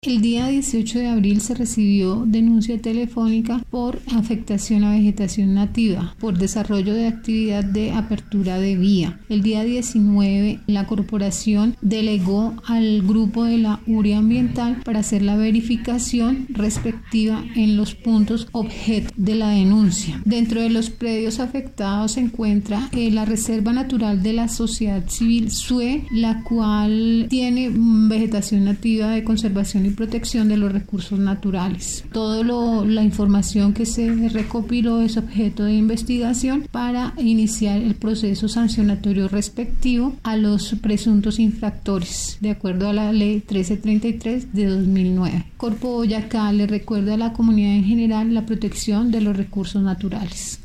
El día 18 de abril se recibió denuncia telefónica por afectación a vegetación nativa, por desarrollo de actividad de apertura de vía. El día 19 la corporación delegó al grupo de la URI ambiental para hacer la verificación respectiva en los puntos objeto de la denuncia. Dentro de los predios afectados se encuentra la Reserva Natural de la Sociedad Civil SUE, la cual tiene vegetación nativa de conservación y protección de los recursos naturales. La información que se recopiló es objeto de investigación para iniciar el proceso sancionatorio respectivo a los presuntos infractores, de acuerdo a la ley 1333 de 2009. Corpo Boyacá le recuerda a la comunidad en general la protección de los recursos naturales.